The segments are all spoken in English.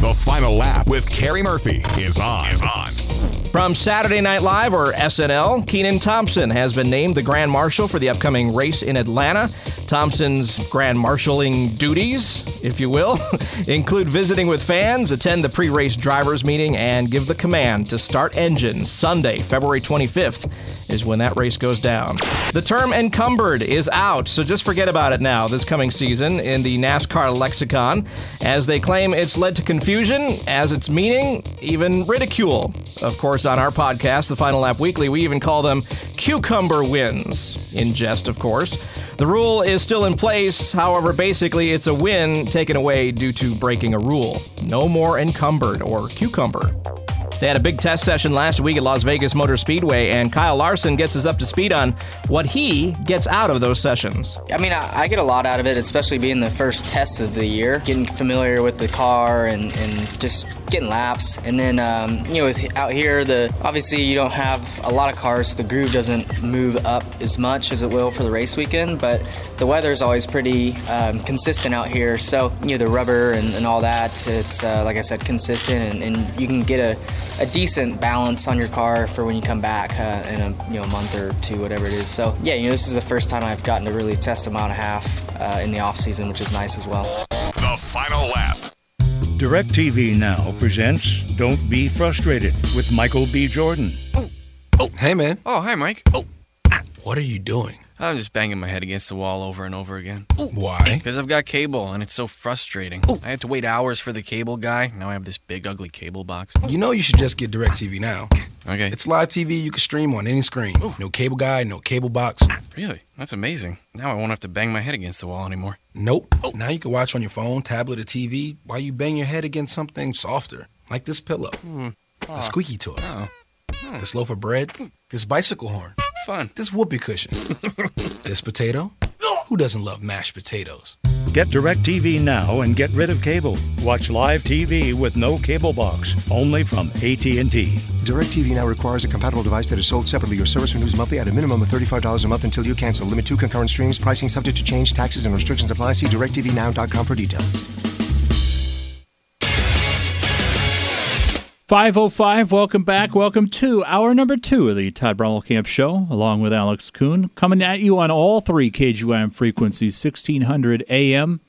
The Final Lap with Carrie Murphy is on. From Saturday Night Live, or SNL, Kenan Thompson has been named the Grand Marshal for the upcoming race in Atlanta. Thompson's Grand Marshalling duties, if you will, include visiting with fans, attend the pre-race drivers meeting, and give the command to start engines. Sunday, February 25th is when that race goes down. The term encumbered is out, so just forget about it now this coming season in the NASCAR lexicon, as they claim it's led to confusion, as its meaning, even ridicule. Of course, on our podcast, The Final Lap Weekly, we even call them cucumber wins, in jest, of course. The rule is still in place, however, basically it's a win taken away due to breaking a rule. No more encumbered or cucumber. They had a big test session last week at Las Vegas Motor Speedway, and Kyle Larson gets us up to speed on what he gets out of those sessions. I mean, I get a lot out of it, especially being the first test of the year, getting familiar with the car and just getting laps. And then, out here, obviously you don't have a lot of cars, so the groove doesn't move up as much as it will for the race weekend, but the weather is always pretty consistent out here. So, the rubber and all that, it's, like I said, consistent, and you can get a decent balance on your car for when you come back in a month or two, whatever it is. So yeah, this is the first time I've gotten to really test a mile and a half in the off season, which is nice as well. The Final Lap. DirecTV Now presents Don't Be Frustrated with Michael B. Jordan. Oh, hey man. Oh, hi, Mike. What are you doing? I'm just banging my head against the wall over and over again. Why? Because I've got cable, and it's so frustrating. I had to wait hours for the cable guy. Now I have this big, ugly cable box. You know you should just get DirecTV Now. Okay. It's live TV you can stream on any screen. No cable guy, no cable box. Really? That's amazing. Now I won't have to bang my head against the wall anymore. Nope. Now you can watch on your phone, tablet, or TV while you bang your head against something softer, like this pillow, the squeaky toy, this loaf of bread, this bicycle horn. Fun. This whoopee cushion. This potato. Who doesn't love mashed potatoes? Get DirecTV Now and get rid of cable. Watch live TV with no cable box, only from AT&T. DirecTV Now requires a compatible device that is sold separately. Your service renews monthly at a minimum of $35 a month until you cancel. Limit 2 concurrent streams. Pricing subject to change. Taxes and restrictions apply. See DirecTVNow.com for details. 5:05, welcome back. Welcome to hour number 2 of the Todd Brommelkamp Show, along with Alex Kuhn, coming at you on all 3 KGYM frequencies, 1600 AM,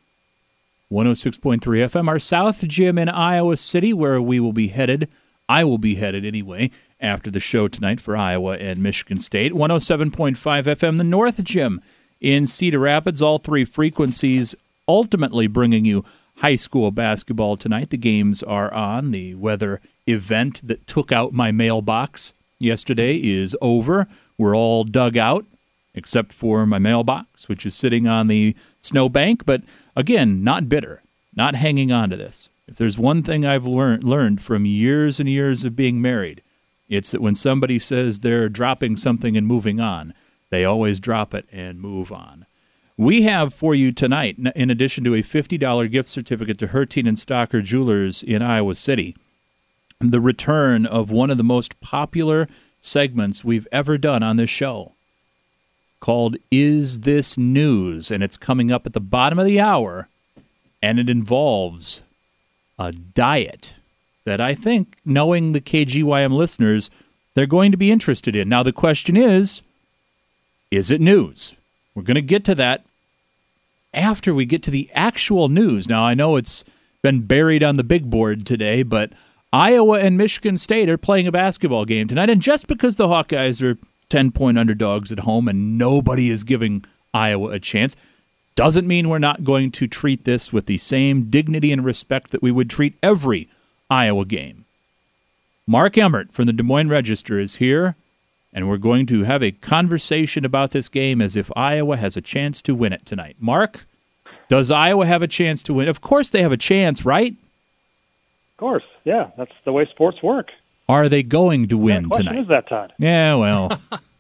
106.3 FM, our South Gym in Iowa City, where we will be headed. I will be headed anyway, after the show tonight for Iowa and Michigan State. 107.5 FM, the North Gym in Cedar Rapids, all 3 frequencies ultimately bringing you high school basketball tonight. The games are on. The weather event that took out my mailbox yesterday is over. We're all dug out, except for my mailbox, which is sitting on the snowbank. But again, not bitter, not hanging on to this. If there's one thing I've learned from years and years of being married, it's that when somebody says they're dropping something and moving on, they always drop it and move on. We have for you tonight, in addition to a $50 gift certificate to Hertine and Stocker Jewelers in Iowa City, the return of one of the most popular segments we've ever done on this show, called Is This News? And it's coming up at the bottom of the hour, and it involves a diet that I think, knowing the KGYM listeners, they're going to be interested in. Now, the question is it news? We're going to get to that after we get to the actual news. Now, I know it's been buried on the big board today, but Iowa and Michigan State are playing a basketball game tonight, and just because the Hawkeyes are 10-point underdogs at home and nobody is giving Iowa a chance, doesn't mean we're not going to treat this with the same dignity and respect that we would treat every Iowa game. Mark Emmert from the Des Moines Register is here, and we're going to have a conversation about this game as if Iowa has a chance to win it tonight. Mark, does Iowa have a chance to win? Of course they have a chance, right? Of course, yeah. That's the way sports work. Are they going to win what tonight? What is that, Todd? Yeah, well.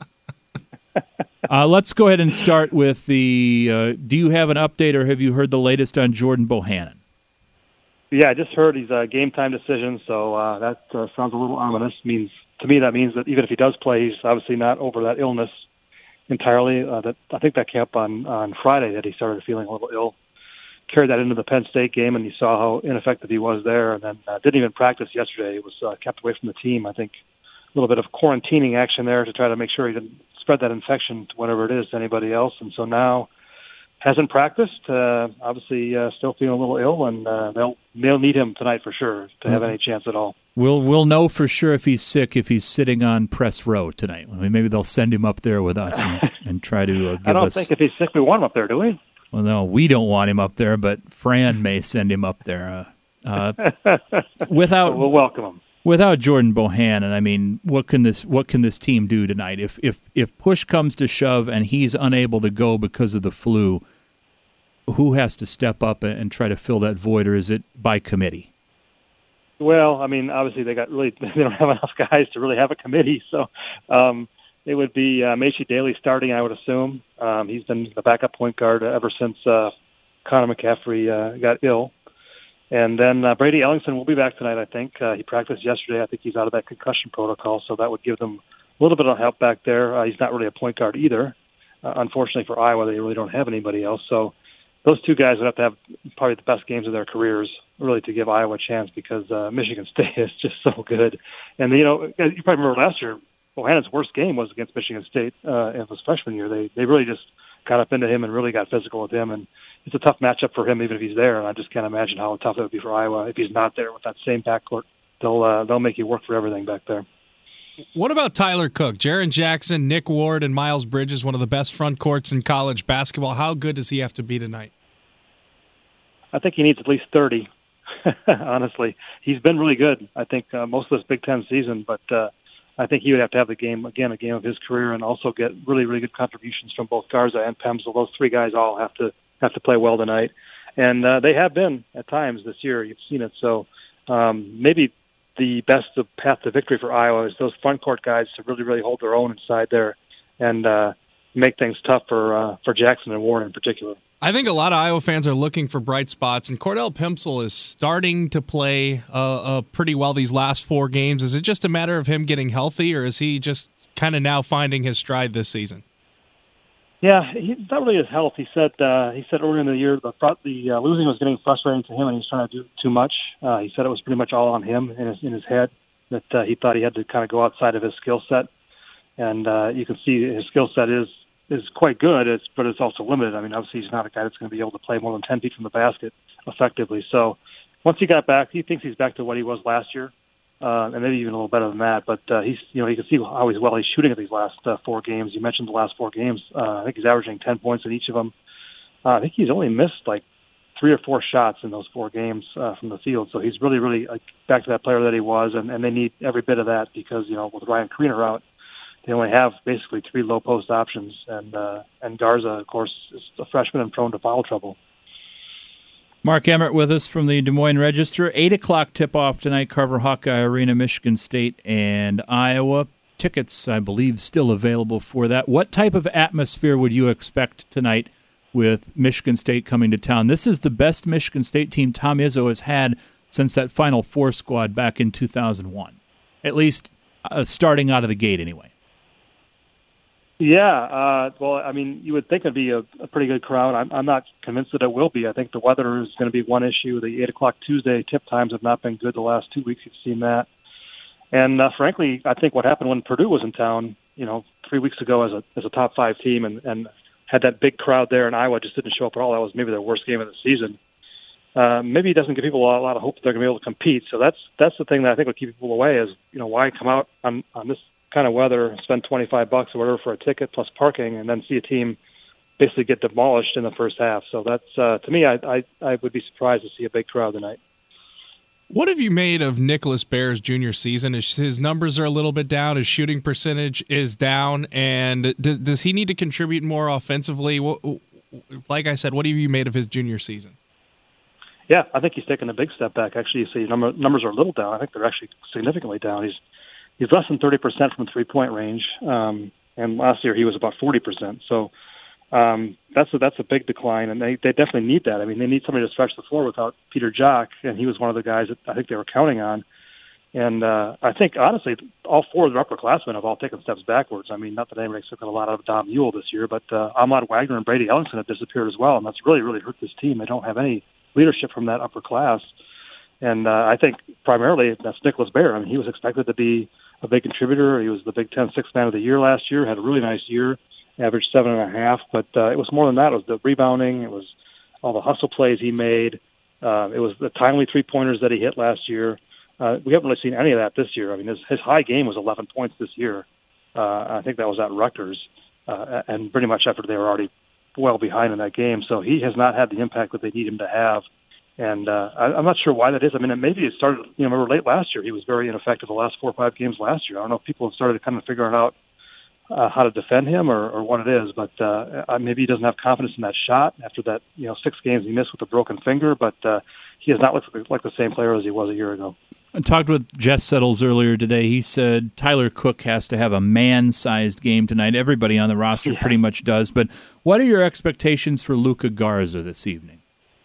Let's go ahead and start with the, do you have an update or have you heard the latest on Jordan Bohannon? Yeah, I just heard he's a game-time decision, so that sounds a little ominous. To me, that means that even if he does play, he's obviously not over that illness entirely. I think that came up on Friday that he started feeling a little ill carried that into the Penn State game, and you saw how ineffective he was there. And then didn't even practice yesterday. He was kept away from the team. I think a little bit of quarantining action there to try to make sure he didn't spread that infection to whatever it is to anybody else. And so now hasn't practiced. Obviously, still feeling a little ill, and they'll need him tonight for sure to have any chance at all. We'll know for sure if he's sick if he's sitting on press row tonight. I mean, maybe they'll send him up there with us and try to give us. I don't think if he's sick we want him up there, do we? Well, no, we don't want him up there, but Fran may send him up there. We'll welcome him. Without Jordan Bohannon, I mean, what can this team do tonight? If push comes to shove and he's unable to go because of the flu, who has to step up and try to fill that void, or is it by committee? Well, I mean, obviously they don't have enough guys to really have a committee, so it would be Macy Daly starting, I would assume. He's been the backup point guard ever since Connor McCaffrey got ill. And then Brady Ellingson will be back tonight, I think. He practiced yesterday. I think he's out of that concussion protocol, so that would give them a little bit of help back there. He's not really a point guard either. Unfortunately for Iowa, they really don't have anybody else. So those two guys would have to have probably the best games of their careers, really, to give Iowa a chance, because Michigan State is just so good. And, you probably remember last year, Bohannon's worst game was against Michigan State in his freshman year. They really just got up into him and really got physical with him, and it's a tough matchup for him even if he's there, and I just can't imagine how tough it would be for Iowa if he's not there with that same backcourt. They'll make you work for everything back there. What about Tyler Cook? Jaren Jackson, Nick Ward, and Miles Bridges, one of the best front courts in college basketball. How good does he have to be tonight? I think he needs at least 30, honestly. He's been really good, I think, most of this Big Ten season, but I think he would have to have the game, again, a game of his career, and also get really, really good contributions from both Garza and Pemsl. Those three guys all have to play well tonight. And they have been at times this year. You've seen it. So maybe the best path to victory for Iowa is those front court guys to really, really hold their own inside there and make things tough for Jackson and Warren in particular. I think a lot of Iowa fans are looking for bright spots, and Cordell Pemsl is starting to play pretty well these last 4 games. Is it just a matter of him getting healthy, or is he just kind of now finding his stride this season? Yeah, he's not really his health. He said earlier in the year the losing was getting frustrating to him, and he was trying to do too much. He said it was pretty much all on him in his head, that he thought he had to kind of go outside of his skill set. And you can see his skill set is quite good, but it's also limited. I mean, obviously he's not a guy that's going to be able to play more than 10 feet from the basket effectively. So once he got back, he thinks he's back to what he was last year, and maybe even a little better than that. But you can see how he's shooting at these last 4 games. You mentioned the last 4 games. I think he's averaging 10 points in each of them. I think he's only missed like 3 or 4 shots in those 4 games from the field. So he's really, really back to that player that he was, and they need every bit of that because, with Ryan Kriener out, they only have basically 3 low post options, and Garza, of course, is a freshman and prone to foul trouble. Mark Emmert with us from the Des Moines Register. 8 o'clock tip-off tonight, Carver Hawkeye Arena, Michigan State and Iowa. Tickets, I believe, still available for that. What type of atmosphere would you expect tonight with Michigan State coming to town? This is the best Michigan State team Tom Izzo has had since that Final Four squad back in 2001, at least starting out of the gate anyway. Yeah, well, I mean, you would think it'd be a pretty good crowd. I'm not convinced that it will be. I think the weather is going to be one issue. The 8 o'clock Tuesday tip times have not been good the last 2 weeks. You've seen that. And frankly, I think what happened when Purdue was in town, 3 weeks ago as a top 5 team and had that big crowd there, and Iowa just didn't show up at all. That was maybe their worst game of the season. Maybe it doesn't give people a lot of hope that they're going to be able to compete. So that's the thing that I think will keep people away is, why come out on this kind of weather, spend $25 or whatever for a ticket plus parking, and then see a team basically get demolished in the first half. So that's to me, I would be surprised to see a big crowd tonight. What have you made of Nicholas Bear's junior season? His numbers are a little bit down. His shooting percentage is down, and does he need to contribute more offensively? Like I said, what have you made of his junior season? Yeah, I think he's taken a big step back. Actually, you see numbers are a little down. I think they're actually significantly down. He's less than 30% from 3-point range, and last year he was about 40%. So that's a big decline, and they definitely need that. I mean, they need somebody to stretch the floor without Peter Jok, and he was one of the guys that I think they were counting on. And I think, honestly, all four of the upperclassmen have all taken steps backwards. I mean, not that anybody expected a lot out of Dom Ewell this year, but Ahmad Wagner and Brady Ellingson have disappeared as well, and that's really, really hurt this team. They don't have any leadership from that upper class. And I think primarily that's Nicholas Baer. I mean, he was expected to be a big contributor. He was the Big Ten Sixth Man of the Year last year, had a really nice year, averaged 7.5, but it was more than that. It was the rebounding. It was all the hustle plays he made. It was the timely three-pointers that he hit last year. We haven't really seen any of that this year. I mean, his high game was 11 points this year. I think that was at Rutgers, and pretty much after they were already well behind in that game. So he has not had the impact that they need him to have. And I'm not sure why that is. I mean, maybe it started, remember late last year, he was very ineffective the last 4 or 5 games last year. I don't know if people have started kind of figuring out how to defend him or what it is, but maybe he doesn't have confidence in that shot after that, 6 games he missed with a broken finger, but he has not looked like the same player as he was a year ago. I talked with Jess Settles earlier today. He said Tyler Cook has to have a man-sized game tonight. Everybody on the roster pretty much does, but what are your expectations for Luka Garza this evening?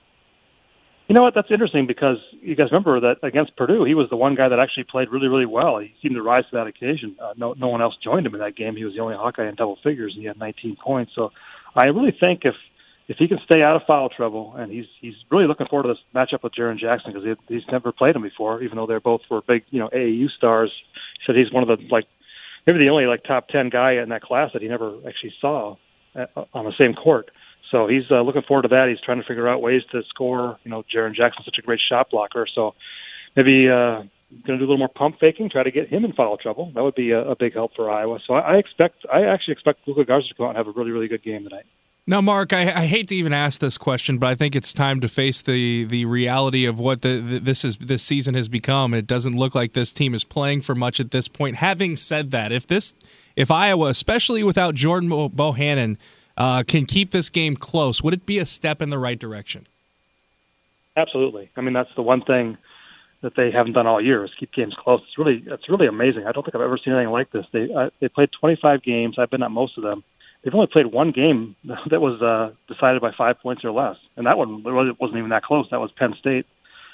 You know what? That's interesting because you guys remember that against Purdue, he was the one guy that actually played really, really well. He seemed to rise to that occasion. No one else joined him in that game. He was the only Hawkeye in double figures, and he had 19 points. So I really think if he can stay out of foul trouble, and he's really looking forward to this matchup with Jaren Jackson because he's never played him before, even though they're both were big, AAU stars. He said he's one of the maybe the only top 10 guy in that class that he never actually saw on the same court. So he's looking forward to that. He's trying to figure out ways to score. Jaren Jackson's such a great shot blocker, so maybe going to do a little more pump faking, try to get him in foul trouble. That would be a big help for Iowa. So I actually expect Luka Garza to go out and have a really, really good game tonight. Now, Mark, I hate to even ask this question, but I think it's time to face the reality of what this season has become. It doesn't look like this team is playing for much at this point. Having said that, if Iowa, especially without Jordan Bohannon, can keep this game close, would it be a step in the right direction? Absolutely. I mean, that's the one thing that they haven't done all year is keep games close. It's really amazing. I don't think I've ever seen anything like this. They played 25 games. I've been at most of them. They've only played one game that was decided by 5 points or less, and that one wasn't even that close. That was Penn State,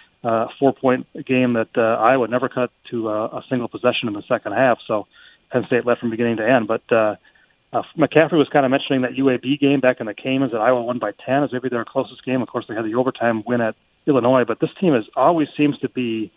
4-point game that Iowa never cut to a single possession in the second half. So Penn State led from beginning to end. But McCaffrey was kind of mentioning that UAB game back in the Caymans that Iowa won by 10 as maybe their closest game. Of course, they had the overtime win at Illinois, but this team always seems to be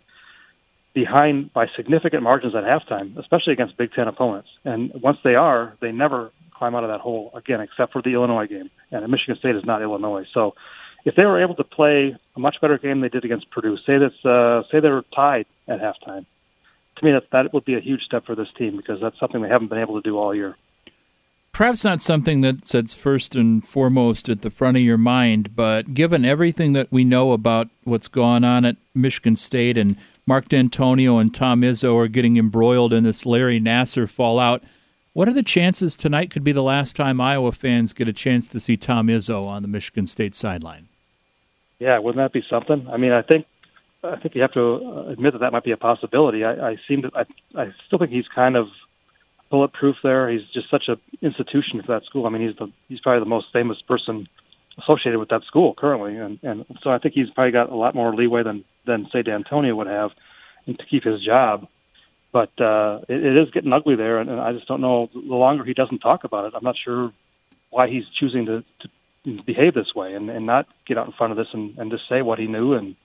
behind by significant margins at halftime, especially against Big Ten opponents. And once they never climb out of that hole again, except for the Illinois game. And Michigan State is not Illinois. So if they were able to play a much better game than they did against Purdue, say they were tied at halftime, to me that would be a huge step for this team because that's something they haven't been able to do all year. Perhaps not something that sits first and foremost at the front of your mind, but given everything that we know about what's gone on at Michigan State and Mark D'Antonio and Tom Izzo are getting embroiled in this Larry Nassar fallout, what are the chances tonight could be the last time Iowa fans get a chance to see Tom Izzo on the Michigan State sideline? Yeah, wouldn't that be something? I mean, I think you have to admit that might be a possibility. I still think he's kind of bulletproof there. He's just such an institution for that school. I mean, he's probably the most famous person associated with that school currently, and so I think he's probably got a lot more leeway than say D'Antonio would have to keep his job. But it is getting ugly there, and I just don't know. The longer he doesn't talk about it, I'm not sure why he's choosing to behave this way and not get out in front of this and just say what he knew. And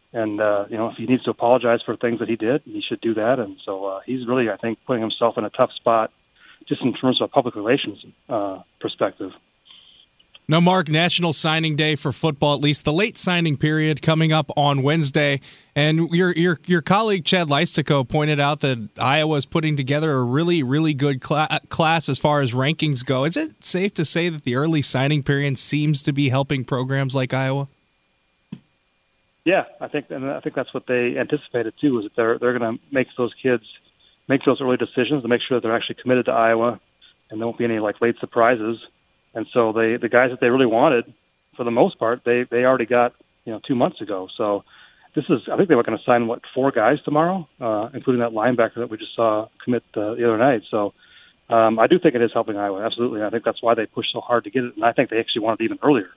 if he needs to apologize for things that he did, he should do that. And so he's really, I think, putting himself in a tough spot just in terms of a public relations perspective. Now, Mark, National Signing Day for football, at least the late signing period coming up on Wednesday. And your colleague Chad Leistikow pointed out that Iowa is putting together a really, really good class as far as rankings go. Is it safe to say that the early signing period seems to be helping programs like Iowa? Yeah, I think that's what they anticipated too. Is that they're going to make those kids make those early decisions to make sure that they're actually committed to Iowa, and there won't be any late surprises. And so the guys that they really wanted, for the most part, they already got 2 months ago. So I think they were going to sign 4 guys tomorrow, including that linebacker that we just saw commit the other night. So I do think it is helping Iowa, absolutely. I think that's why they pushed so hard to get it, and I think they actually wanted it even earlier.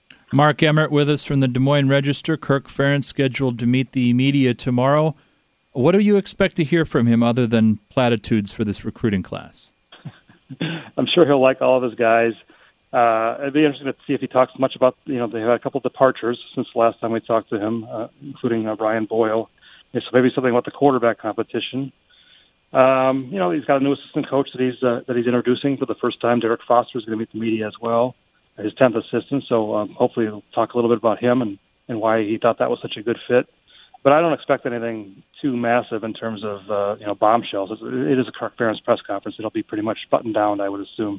Mark Emmert with us from the Des Moines Register. Kirk Ferentz scheduled to meet the media tomorrow. What do you expect to hear from him other than platitudes for this recruiting class? I'm sure he'll like all of his guys. It'd be interesting to see if he talks much about, they had a couple of departures since the last time we talked to him, including Brian Boyle. So maybe something about the quarterback competition. He's got a new assistant coach that he's introducing for the first time. Derek Foster is going to meet the media as well, his 10th assistant. So hopefully he'll talk a little bit about him and why he thought that was such a good fit. But I don't expect anything too massive in terms of bombshells. It is a Kirk Ferentz press conference. It'll be pretty much buttoned down, I would assume.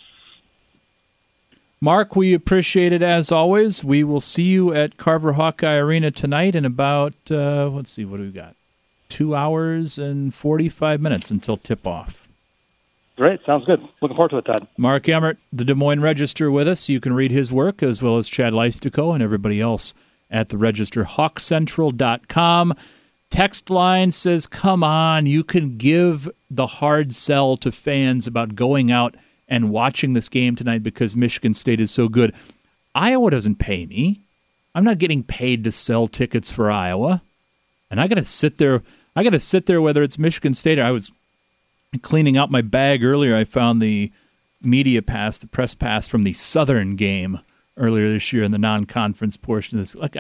Mark, we appreciate it as always. We will see you at Carver Hawkeye Arena tonight in about, let's see, what do we got? 2 hours and 45 minutes until tip-off. Great. Sounds good. Looking forward to it, Todd. Mark Emmert, the Des Moines Register, with us. You can read his work as well as Chad Leistico and everybody else at the Register. HawkCentral.com. Text line says, come on, you can give the hard sell to fans about going out and watching this game tonight because Michigan State is so good. Iowa doesn't pay me. I'm not getting paid to sell tickets for Iowa. And I got to sit there whether it's Michigan State or I was cleaning out my bag earlier. I found the media pass, the press pass from the Southern game earlier this year in the non-conference portion of this. Like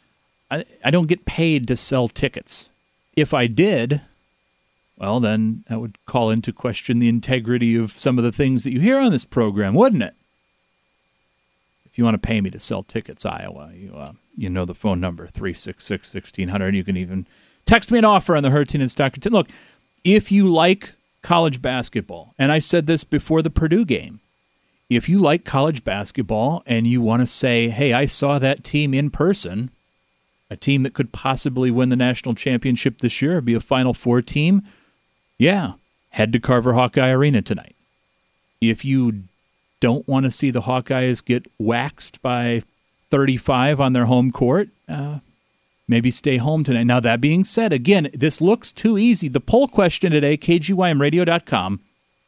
I don't get paid to sell tickets. If I did, well, then that would call into question the integrity of some of the things that you hear on this program, wouldn't it? If you want to pay me to sell tickets, Iowa, you know the phone number, 366-1600. You can even text me an offer on the Hertin and Stockton. Look, if you like college basketball, and I said this before the Purdue game, if you like college basketball and you want to say, hey, I saw that team in person, a team that could possibly win the national championship this year, be a Final Four team, yeah, head to Carver Hawkeye Arena tonight. If you don't want to see the Hawkeyes get waxed by 35 on their home court, maybe stay home tonight. Now, that being said, again, this looks too easy. The poll question today, KGYMradio.com,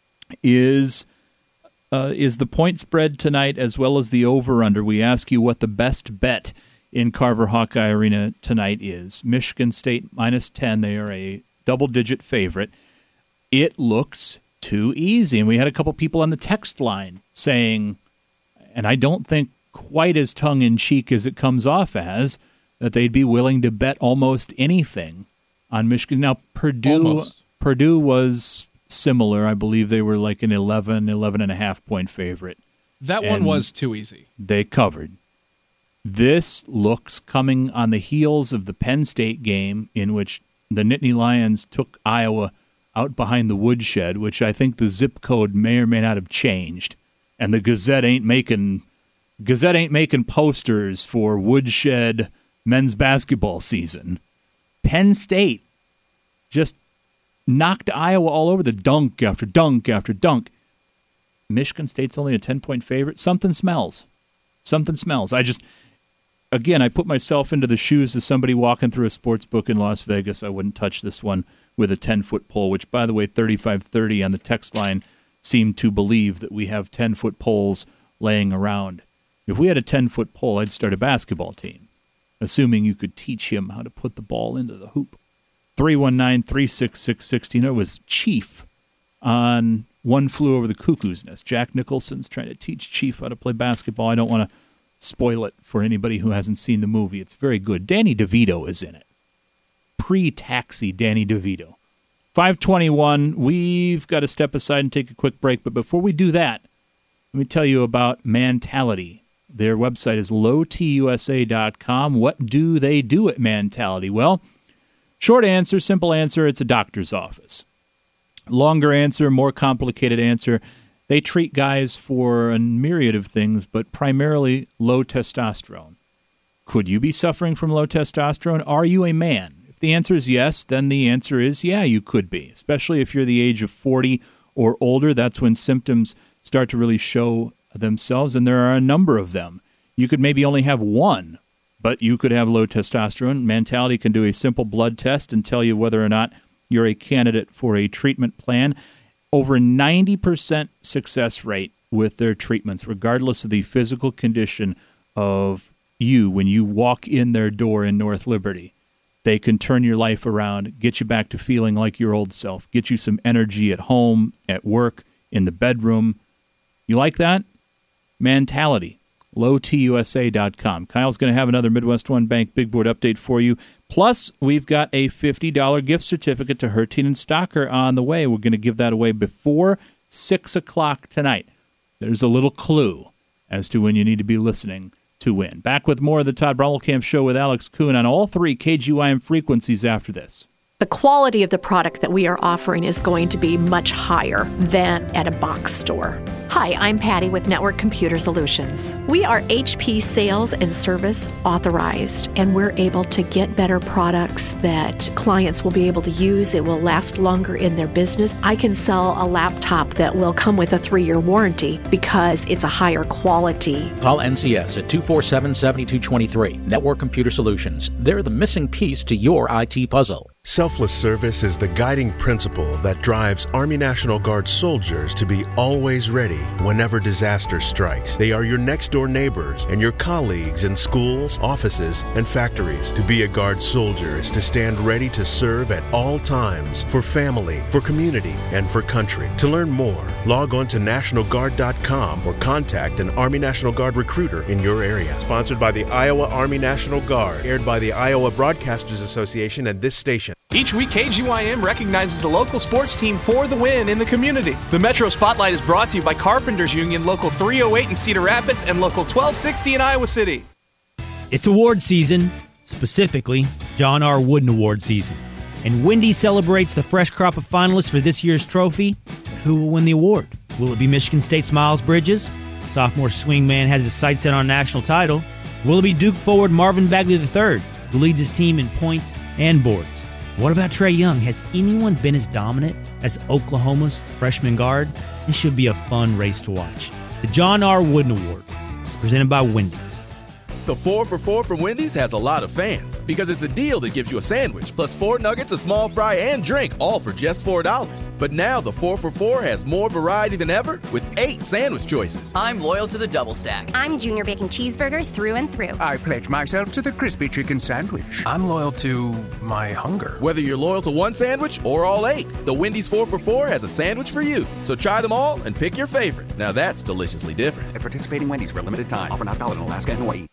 is the point spread tonight as well as the over-under. We ask you what the best bet in Carver Hawkeye Arena tonight is. Michigan State -10. They are a double-digit favorite. It looks too easy. And we had a couple people on the text line saying, and I don't think quite as tongue-in-cheek as it comes off as, that they'd be willing to bet almost anything on Michigan. Now, Purdue was similar. I believe they were like an 11.5 point favorite. That one was too easy. They covered. This looks coming on the heels of the Penn State game in which the Nittany Lions took Iowa out behind the woodshed, which I think the zip code may or may not have changed. And the Gazette ain't making posters for woodshed men's basketball season. Penn State just knocked Iowa all over, the dunk after dunk after dunk. Michigan State's only a 10-point favorite. Something smells. I put myself into the shoes of somebody walking through a sports book in Las Vegas. I wouldn't touch this one with a 10-foot pole, which, by the way, 3530 on the text line seemed to believe that we have 10-foot poles laying around. If we had a 10-foot pole, I'd start a basketball team, assuming you could teach him how to put the ball into the hoop. 319-366-16. It was Chief on One Flew Over the Cuckoo's Nest. Jack Nicholson's trying to teach Chief how to play basketball. I don't want to spoil it for anybody who hasn't seen the movie. It's very good. Danny DeVito is in it. Pre-Taxi Danny DeVito. 5:21. We've got to step aside and take a quick break. But before we do that, let me tell you about Mantality. Their website is lowtusa.com. What do they do at Mantality? Well, short answer, simple answer, it's a doctor's office. Longer answer, more complicated answer, they treat guys for a myriad of things, but primarily low testosterone. Could you be suffering from low testosterone? Are you a man? If the answer is yes, then the answer is yeah, you could be, especially if you're the age of 40 or older. That's when symptoms start to really show themselves, and there are a number of them. You could maybe only have one, but you could have low testosterone. Mantality can do a simple blood test and tell you whether or not you're a candidate for a treatment plan. Over 90% success rate with their treatments, regardless of the physical condition of you when you walk in their door in North Liberty. They can turn your life around, get you back to feeling like your old self, get you some energy at home, at work, in the bedroom. You like that? Mentality. LowTUSA.com. Kyle's going to have another Midwest One Bank Big Board update for you. Plus, we've got a $50 gift certificate to Hertine and Stocker on the way. We're going to give that away before 6 o'clock tonight. There's a little clue as to when you need to be listening to win. Back with more of the Todd Brommelkamp Show with Alex Kuhn on all 3 KGYM frequencies after this. The quality of the product that we are offering is going to be much higher than at a box store. Hi, I'm Patty with Network Computer Solutions. We are HP sales and service authorized, and we're able to get better products that clients will be able to use. It will last longer in their business. I can sell a laptop that will come with a 3-year warranty because it's a higher quality. Call NCS at 247-7223. Network Computer Solutions. They're the missing piece to your IT puzzle. Selfless service is the guiding principle that drives Army National Guard soldiers to be always ready whenever disaster strikes. They are your next-door neighbors and your colleagues in schools, offices, and factories. To be a Guard soldier is to stand ready to serve at all times for family, for community, and for country. To learn more, log on to NationalGuard.com or contact an Army National Guard recruiter in your area. Sponsored by the Iowa Army National Guard, aired by the Iowa Broadcasters Association and this station. Each week, KGYM recognizes a local sports team for the win in the community. The Metro Spotlight is brought to you by Carpenters Union Local 308 in Cedar Rapids and Local 1260 in Iowa City. It's award season, specifically John R. Wooden Award season. And Wendy's celebrates the fresh crop of finalists for this year's trophy. But who will win the award? Will it be Michigan State's Miles Bridges? Sophomore swingman has his sights set on a national title. Will it be Duke forward Marvin Bagley III, who leads his team in points and boards? What about Trae Young? Has anyone been as dominant as Oklahoma's freshman guard? This should be a fun race to watch. The John R. Wooden Award is presented by Wendy's. The 4 for $4 from Wendy's has a lot of fans because it's a deal that gives you a sandwich plus 4 nuggets, a small fry, and drink, all for just $4. But now the 4 for $4 has more variety than ever with 8 sandwich choices. I'm loyal to the Double Stack. I'm Junior Bacon Cheeseburger through and through. I pledge myself to the Crispy Chicken Sandwich. I'm loyal to my hunger. Whether you're loyal to one sandwich or all 8, the Wendy's 4 for $4 has a sandwich for you. So try them all and pick your favorite. Now that's deliciously different. At participating Wendy's for a limited time. Offer not valid in Alaska and Hawaii.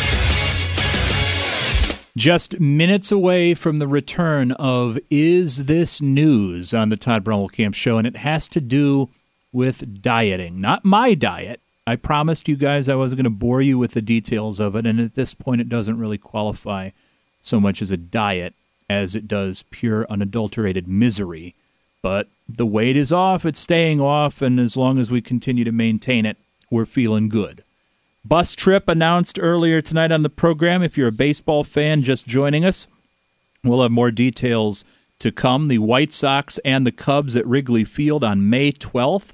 Just minutes away from the return of Is This News on the Todd Brommelkamp Show, and it has to do with dieting. Not my diet. I promised you guys I wasn't going to bore you with the details of it, and at this point it doesn't really qualify so much as a diet as it does pure unadulterated misery. But the weight is off, it's staying off, and as long as we continue to maintain it, we're feeling good. Bus trip announced earlier tonight on the program. If you're a baseball fan just joining us, we'll have more details to come. The White Sox and the Cubs at Wrigley Field on May 12th.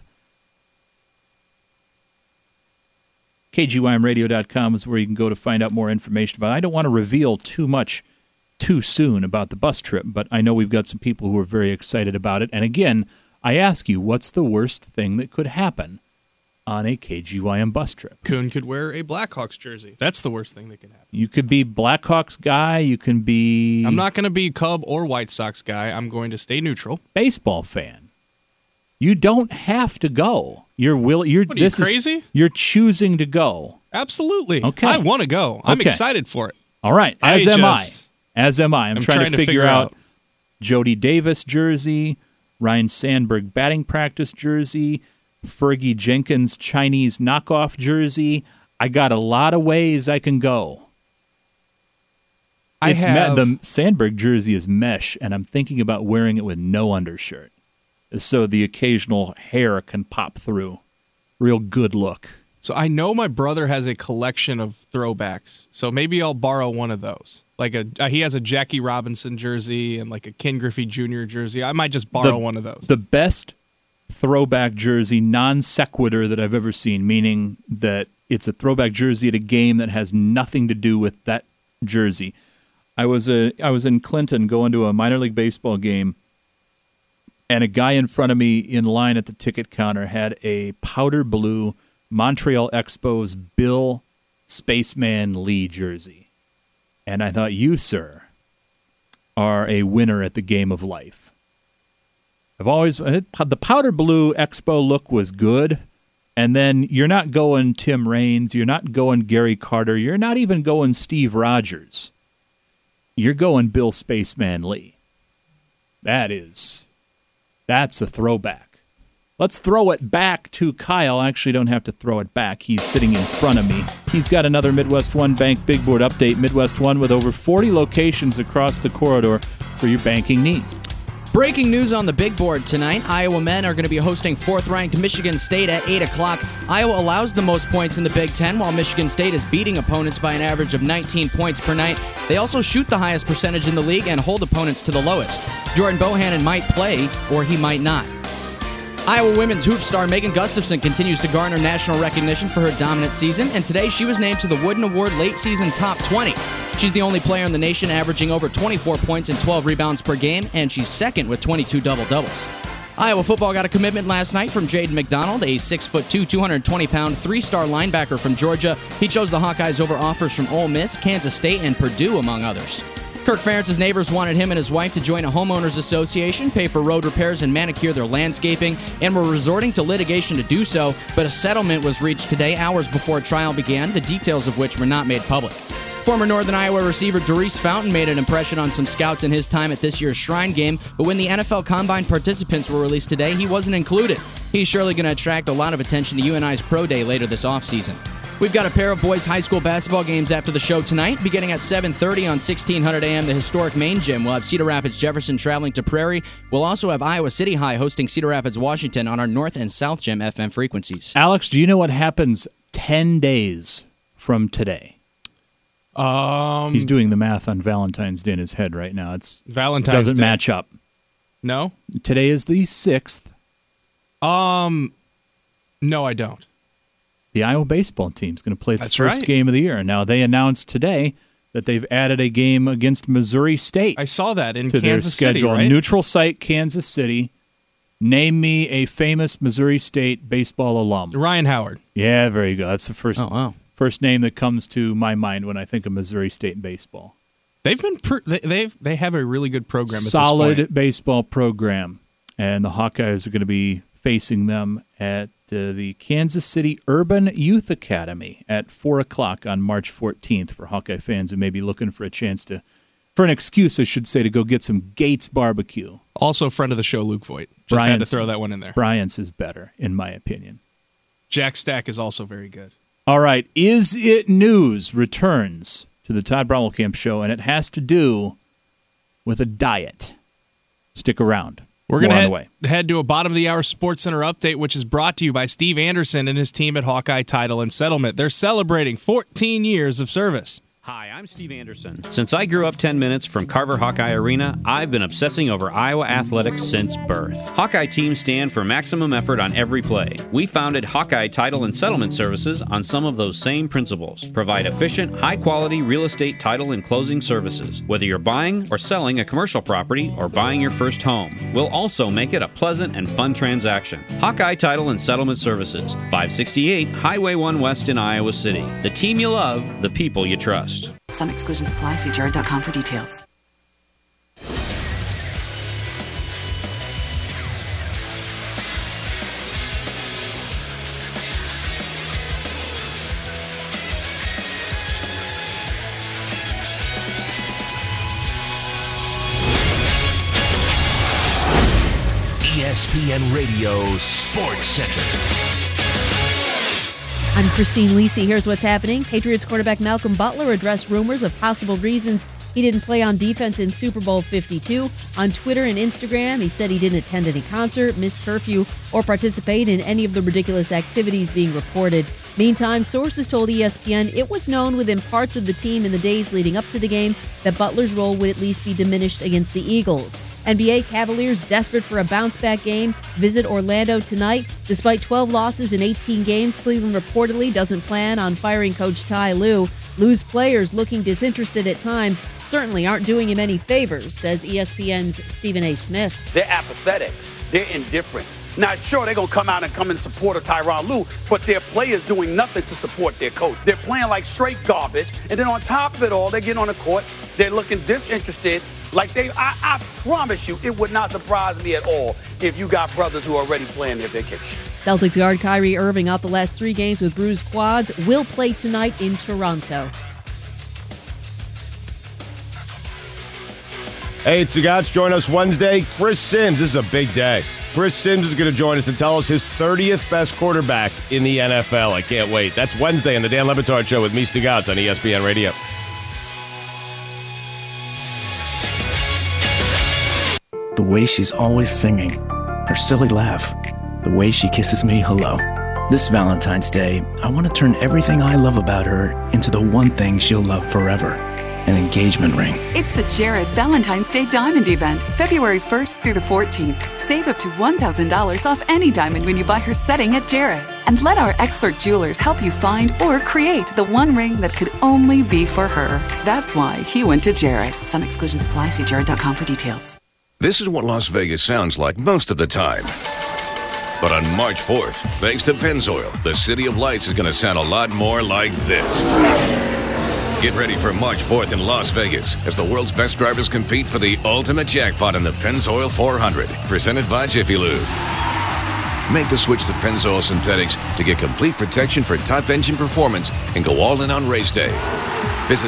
KGYMradio.com is where you can go to find out more information about it. I don't want to reveal too much too soon about the bus trip, but I know we've got some people who are very excited about it. And again, I ask you, what's the worst thing that could happen on a KGYM bus trip? Kuhn could wear a Blackhawks jersey. That's the worst thing that can happen. You could be Blackhawks guy. You can be... I'm not going to be Cub or White Sox guy. I'm going to stay neutral. Baseball fan. You don't have to go. You're What, are you crazy? You're choosing to go. Absolutely. Okay. I want to go. I'm excited for it. All right. As am I. I'm trying to figure out Jody Davis jersey, Ryan Sandberg batting practice jersey, Fergie Jenkins Chinese knockoff jersey. I got a lot of ways I can go. The Sandberg jersey is mesh, and I'm thinking about wearing it with no undershirt, so the occasional hair can pop through. Real good look. So I know my brother has a collection of throwbacks, so maybe I'll borrow one of those. Like he has a Jackie Robinson jersey and like a Ken Griffey Jr. jersey. I might just borrow one of those. The best throwback jersey, non sequitur, that I've ever seen, meaning that it's a throwback jersey at a game that has nothing to do with that jersey. I was in Clinton going to a minor league baseball game, and a guy in front of me in line at the ticket counter had a powder blue Montreal Expos Bill Spaceman Lee jersey. And I thought, you, sir, are a winner at the game of life. The powder blue Expo look was good, and then you're not going Tim Raines, you're not going Gary Carter, you're not even going Steve Rogers. You're going Bill Spaceman Lee. That's a throwback. Let's throw it back to Kyle. I actually don't have to throw it back. He's sitting in front of me. He's got another Midwest One Bank Big Board update. Midwest One with over 40 locations across the corridor for your banking needs. Breaking news on the big board tonight. Iowa men are going to be hosting 4th-ranked Michigan State at 8 o'clock. Iowa allows the most points in the Big Ten, while Michigan State is beating opponents by an average of 19 points per night. They also shoot the highest percentage in the league and hold opponents to the lowest. Jordan Bohannon might play, or he might not. Iowa women's hoop star Megan Gustafson continues to garner national recognition for her dominant season, and today she was named to the Wooden Award Late Season Top 20. She's the only player in the nation averaging over 24 points and 12 rebounds per game, and she's second with 22 double-doubles. Iowa football got a commitment last night from Jaden McDonald, a 6'2", 220-pound, three-star linebacker from Georgia. He chose the Hawkeyes over offers from Ole Miss, Kansas State, and Purdue, among others. Kirk Ferentz's neighbors wanted him and his wife to join a homeowners association, pay for road repairs, and manicure their landscaping, and were resorting to litigation to do so, but a settlement was reached today, hours before trial began, the details of which were not made public. Former Northern Iowa receiver Darius Fountain made an impression on some scouts in his time at this year's Shrine Game, but when the NFL Combine participants were released today, he wasn't included. He's surely going to attract a lot of attention to UNI's Pro Day later this offseason. We've got a pair of boys' high school basketball games after the show tonight, beginning at 7:30 on 1600 AM, the historic main gym. We'll have Cedar Rapids Jefferson traveling to Prairie. We'll also have Iowa City High hosting Cedar Rapids Washington on our North and South Gym FM frequencies. Alex, do you know what happens 10 days from today? He's doing the math on Valentine's Day in his head right now. Valentine's It doesn't Day. match up. No? Today is the 6th. No, I don't. The Iowa baseball team is going to play its That's first right. game of the year. Now, they announced today that they've added a game against Missouri State. I saw that in to Kansas their City, schedule. right? Neutral site, Kansas City. Name me a famous Missouri State baseball alum. Ryan Howard. Yeah, very good. That's the first Oh, wow. first name that comes to my mind when I think of Missouri State baseball. They've been they have a really good program. At Solid this point. baseball program, and the Hawkeyes are going to be facing them at the Kansas City Urban Youth Academy at 4 o'clock on March 14th for Hawkeye fans who may be looking for an excuse, I should say, to go get some Gates barbecue. Also, friend of the show, Luke Voigt. Just had to throw that one in there. Bryant's is better, in my opinion. Jack Stack is also very good. All right, Is It News returns to the Todd Brommelkamp Show, and it has to do with a diet. Stick around. We're More on going the way. to head to a bottom-of-the-hour Sports Center update, which is brought to you by Steve Anderson and his team at Hawkeye Title and Settlement. They're celebrating 14 years of service. Hi, I'm Steve Anderson. Since I grew up 10 minutes from Carver Hawkeye Arena, I've been obsessing over Iowa athletics since birth. Hawkeye teams stand for maximum effort on every play. We founded Hawkeye Title and Settlement Services on some of those same principles. Provide efficient, high-quality real estate title and closing services. Whether you're buying or selling a commercial property or buying your first home, we'll also make it a pleasant and fun transaction. Hawkeye Title and Settlement Services, 568 Highway 1 West in Iowa City. The team you love, the people you trust. Some exclusions apply. See jared.com for details. ESPN Radio Sports Center. I'm Christine Lisi. Here's what's happening. Patriots quarterback Malcolm Butler addressed rumors of possible reasons he didn't play on defense in Super Bowl 52. On Twitter and Instagram, he said he didn't attend any concert, miss curfew, or participate in any of the ridiculous activities being reported. Meantime, sources told ESPN it was known within parts of the team in the days leading up to the game that Butler's role would at least be diminished against the Eagles. NBA Cavaliers, desperate for a bounce-back game, visit Orlando tonight. Despite 12 losses in 18 games, Cleveland reportedly doesn't plan on firing Coach Ty Lue. Lue's players, looking disinterested at times, certainly aren't doing him any favors, says ESPN's Stephen A. Smith. They're apathetic. They're indifferent. Now, sure, they're going to come out and come in support of Tyronn Lue, but their players doing nothing to support their coach. They're playing like straight garbage, and then on top of it all, they get on the court, they're looking disinterested, Like I promise you, it would not surprise me at all if you got brothers who are already planning their vacation. Celtics guard Kyrie Irving out the last 3 games with bruised quads will play tonight in Toronto. Hey, it's the Gods. Join us Wednesday. Chris Sims. This is a big day. Chris Sims is going to join us and tell us his 30th best quarterback in the NFL. I can't wait. That's Wednesday on the Dan Le Batard Show with me, Stu Gods, on ESPN Radio. The way she's always singing, her silly laugh, the way she kisses me hello. This Valentine's Day, I want to turn everything I love about her into the one thing she'll love forever, an engagement ring. It's the Jared Valentine's Day Diamond Event, February 1st through the 14th. Save up to $1,000 off any diamond when you buy her setting at Jared. And let our expert jewelers help you find or create the one ring that could only be for her. That's why he went to Jared. Some exclusions apply. See jared.com for details. This is what Las Vegas sounds like most of the time. But on March 4th, thanks to Pennzoil, the City of Lights is going to sound a lot more like this. Get ready for March 4th in Las Vegas as the world's best drivers compete for the ultimate jackpot in the Pennzoil 400, presented by Jiffy Lube. Make the switch to Pennzoil Synthetics to get complete protection for top engine performance and go all in on race day. Visit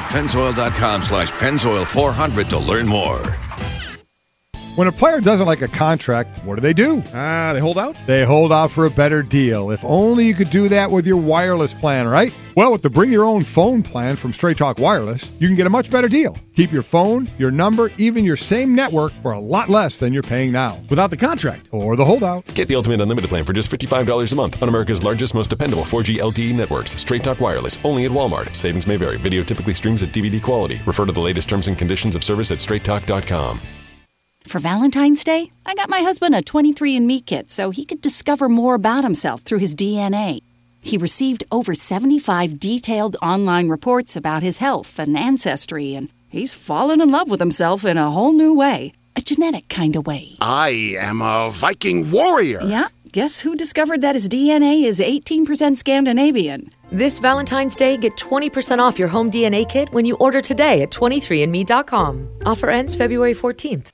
Pennzoil.com/Pennzoil400 to learn more. When a player doesn't like a contract, what do? They hold out? They hold out for a better deal. If only you could do that with your wireless plan, right? Well, with the Bring Your Own Phone plan from Straight Talk Wireless, you can get a much better deal. Keep your phone, your number, even your same network for a lot less than you're paying now. Without the contract. Or the holdout. Get the Ultimate Unlimited plan for just $55 a month on America's largest, most dependable 4G LTE networks. Straight Talk Wireless, only at Walmart. Savings may vary. Video typically streams at DVD quality. Refer to the latest terms and conditions of service at straighttalk.com. For Valentine's Day, I got my husband a 23andMe kit so he could discover more about himself through his DNA. He received over 75 detailed online reports about his health and ancestry, and he's fallen in love with himself in a whole new way, a genetic kind of way. I am a Viking warrior. Yeah, guess who discovered that his DNA is 18% Scandinavian? This Valentine's Day, get 20% off your home DNA kit when you order today at 23andme.com. Offer ends February 14th.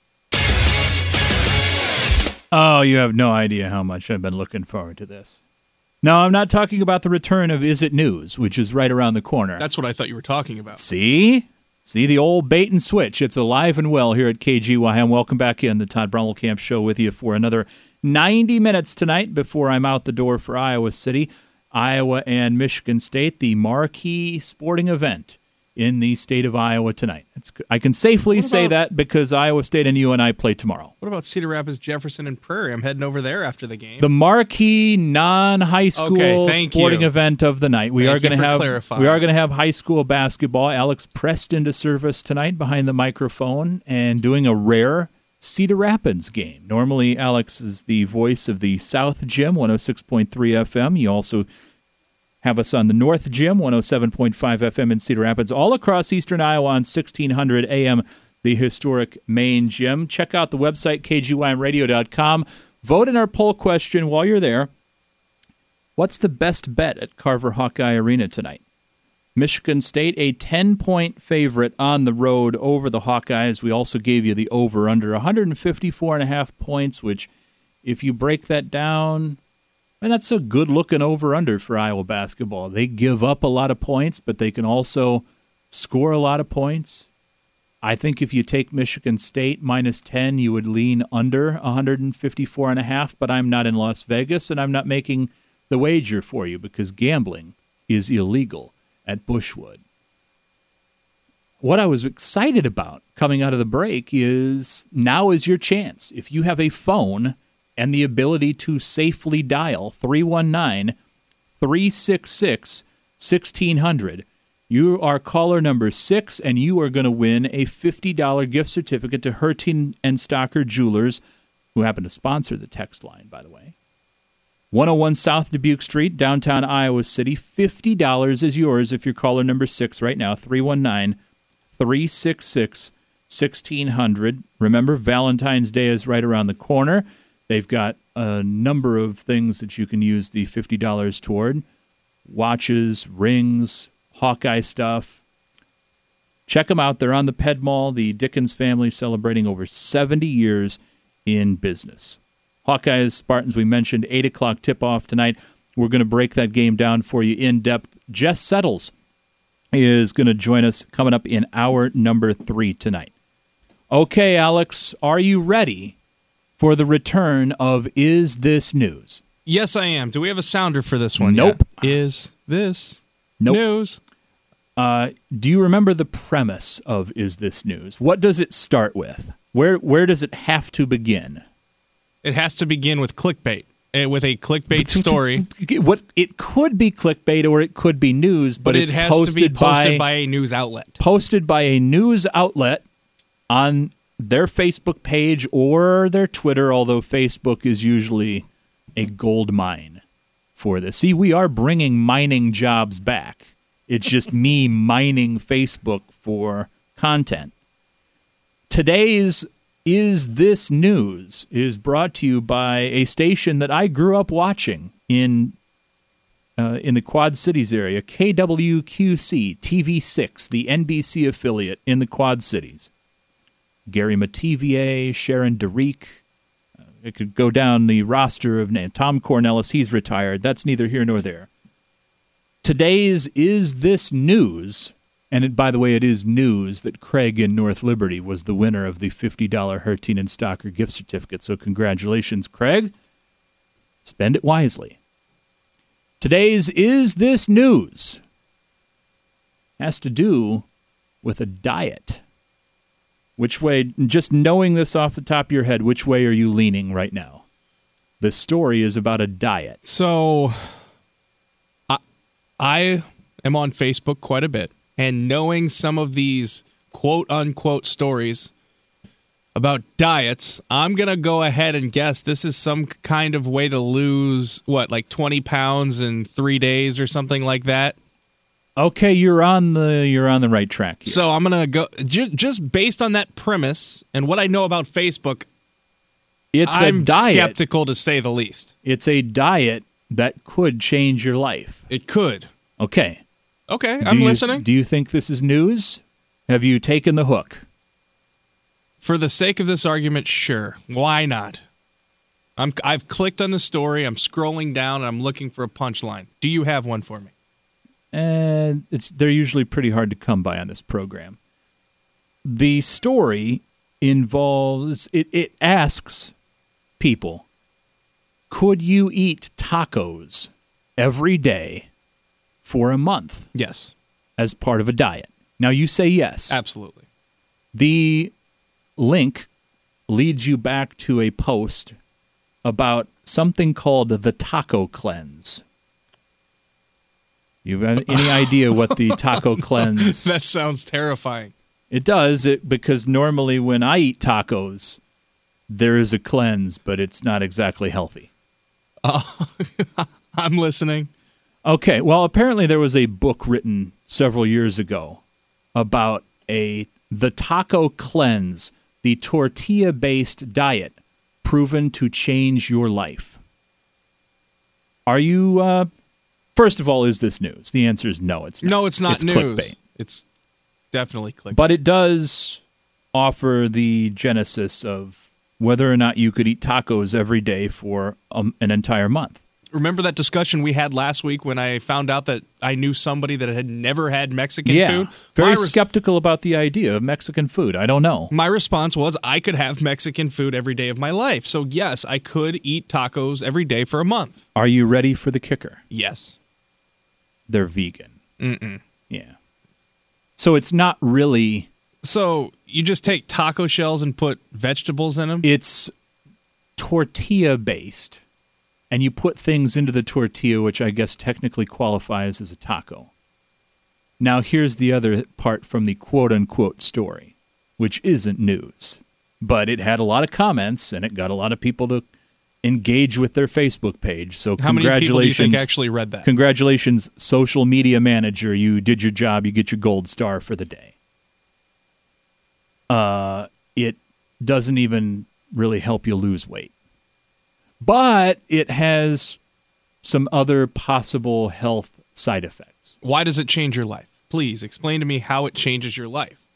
Oh, you have no idea how much I've been looking forward to this. No, I'm not talking about the return of Is It News, which is right around the corner. That's what I thought you were talking about. See the old bait and switch. It's alive and well here at KGYM. Welcome back in the Todd Brommelkamp Show with you for another 90 minutes tonight before I'm out the door for Iowa City. Iowa and Michigan State, the marquee sporting event in the state of Iowa tonight. I can safely say that because Iowa State and UNI play tomorrow. What about Cedar Rapids, Jefferson, and Prairie? I'm heading over there after the game. The marquee non-high school sporting event of the night. We are going to have high school basketball. Alex Preston to serve us tonight behind the microphone and doing a rare Cedar Rapids game. Normally, Alex is the voice of the South Gym, 106.3 FM. You also have us on the North Gym, 107.5 FM in Cedar Rapids, all across eastern Iowa on 1600 AM, the historic main gym. Check out the website, kgymradio.com. Vote in our poll question while you're there. What's the best bet at Carver Hawkeye Arena tonight? Michigan State, a 10-point favorite on the road over the Hawkeyes. We also gave you the over-under, 154.5 points, which, if you break that down, and that's a good-looking over-under for Iowa basketball. They give up a lot of points, but they can also score a lot of points. I think if you take Michigan State minus 10, you would lean under 154.5, but I'm not in Las Vegas, and I'm not making the wager for you because gambling is illegal at Bushwood. What I was excited about coming out of the break is now is your chance. If you have a phone and the ability to safely dial 319-366-1600. You are caller number 6, and you are going to win a $50 gift certificate to Herting and Stocker Jewelers, who happen to sponsor the text line, by the way. 101 South Dubuque Street, downtown Iowa City. $50 is yours if you're caller number 6 right now, 319-366-1600. Remember, Valentine's Day is right around the corner. They've got a number of things that you can use the $50 toward. Watches, rings, Hawkeye stuff. Check them out. They're on the Ped Mall. The Dickens family celebrating over 70 years in business. Hawkeyes, Spartans, we mentioned, 8 o'clock tip-off tonight. We're going to break that game down for you in depth. Jess Settles is going to join us coming up in hour number 3 tonight. Okay, Alex, are you ready for the return of Is This News? Yes, I am. Do we have a sounder for this one? Nope. Yet? Is this news? Do you remember the premise of Is This News? What does it start with? Where does it have to begin? It has to begin with clickbait. With a clickbait story. What it could be clickbait or it could be news, but it it's has posted to be posted by a news outlet. Posted by a news outlet on their Facebook page or their Twitter, although Facebook is usually a gold mine for this. See, we are bringing mining jobs back. It's just me mining Facebook for content. Today's Is This News is brought to you by a station that I grew up watching in the Quad Cities area, KWQC TV6, the NBC affiliate in the Quad Cities. Gary Mativier, Sharon DeReek. It could go down the roster of names. Tom Cornelis, he's retired. That's neither here nor there. Today's Is This News, and by the way, it is news that Craig in North Liberty was the winner of the $50 Hertine and Stocker gift certificate. So congratulations, Craig. Spend it wisely. Today's Is This News has to do with a diet. Which way, just knowing this off the top of your head, which way are you leaning right now? The story is about a diet. So, I am on Facebook quite a bit, and knowing some of these quote-unquote stories about diets, I'm going to go ahead and guess this is some kind of way to lose, like 20 pounds in 3 days or something like that. Okay, you're on the right track here. So I'm going to go, just based on that premise and what I know about Facebook, I'm skeptical to say the least. It's a diet that could change your life. It could. Okay. Okay, I'm listening. Do you think this is news? Have you taken the hook? For the sake of this argument, sure. Why not? I've clicked on the story, I'm scrolling down, and I'm looking for a punchline. Do you have one for me? And they're usually pretty hard to come by on this program. The story involves, it asks people, could you eat tacos every day for a month? Yes. As part of a diet. Now you say yes. Absolutely. The link leads you back to a post about something called the Taco Cleanse. You have any idea what the Taco Cleanse? That sounds terrifying. It does, because normally when I eat tacos, there is a cleanse, but it's not exactly healthy. I'm listening. Okay, well, apparently there was a book written several years ago about the Taco Cleanse, the tortilla-based diet, proven to change your life. Are you... First of all, is this news? The answer is no, it's not. No, it's not news. Clickbait. It's definitely clickbait. But it does offer the genesis of whether or not you could eat tacos every day for an entire month. Remember that discussion we had last week when I found out that I knew somebody that had never had Mexican food? Very skeptical about the idea of Mexican food. I don't know. My response was I could have Mexican food every day of my life. So, yes, I could eat tacos every day for a month. Are you ready for the kicker? Yes. They're vegan. Mm-mm. Yeah. So it's not really... So you just take taco shells and put vegetables in them? It's tortilla-based. And you put things into the tortilla, which I guess technically qualifies as a taco. Now, here's the other part from the quote-unquote story, which isn't news. But it had a lot of comments, and it got a lot of people to engage with their Facebook page. So how many people do you think actually read that? Congratulations, social media manager. You did your job. You get your gold star for the day. It doesn't even really help you lose weight. But it has some other possible health side effects. Why does it change your life? Please explain to me how it changes your life.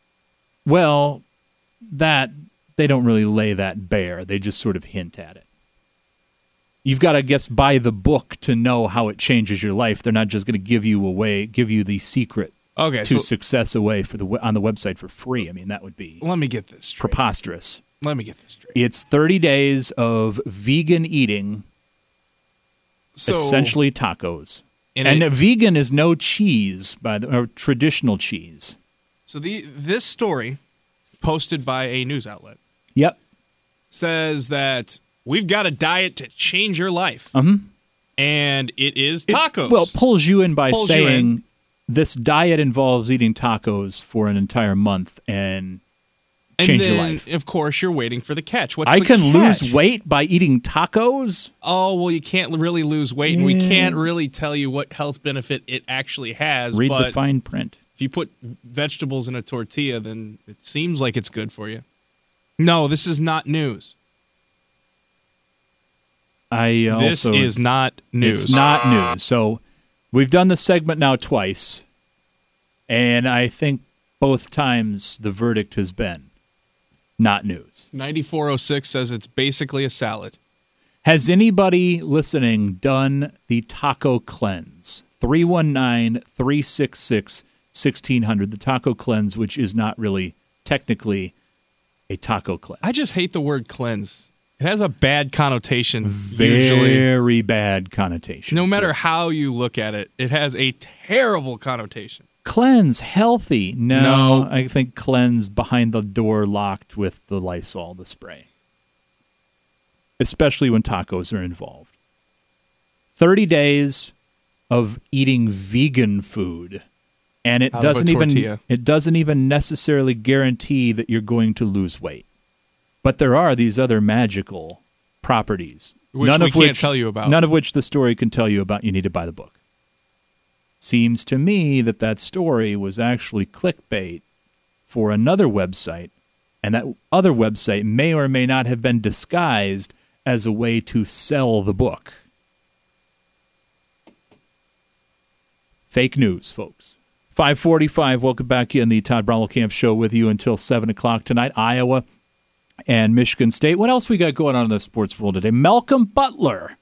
Well, that they don't really lay that bare. They just sort of hint at it. You've got to, guess, buy the book to know how it changes your life. They're not just going to give you the secret to success away on the website for free. I mean, that would be let me get this straight. Preposterous. Let me get this straight. It's 30 days of vegan eating, essentially tacos. And vegan is no cheese, or traditional cheese. So this story, posted by a news outlet, says that we've got a diet to change your life. And it is tacos. It pulls you in by saying this diet involves eating tacos for an entire month and change your life. Of course, you're waiting for the catch. I can lose weight by eating tacos? Oh, well, you can't really lose weight, and we can't really tell you what health benefit it actually has. Read the fine print. If you put vegetables in a tortilla, then it seems like it's good for you. No, this is not news. This is not news. It's not news. So we've done the segment now twice, and I think both times the verdict has been not news. 9406 says it's basically a salad. Has anybody listening done the taco cleanse? 319-366-1600. The taco cleanse, which is not really technically a taco cleanse. I just hate the word cleanse. It has a bad connotation. Very bad connotation. No matter how you look at it, it has a terrible connotation. Cleanse, healthy. No, I think cleanse behind the door locked with the Lysol, the spray. Especially when tacos are involved. 30 days of eating vegan food. And it doesn't even necessarily guarantee that you're going to lose weight. But there are these other magical properties. Which we can't tell you about. None of which the story can tell you about. You need to buy the book. Seems to me that story was actually clickbait for another website, and that other website may or may not have been disguised as a way to sell the book. Fake news, folks. 5:45, welcome back in the Todd Brommelkamp Show with you until 7 o'clock tonight. Iowa and Michigan State. What else we got going on in the sports world today? Malcolm Butler.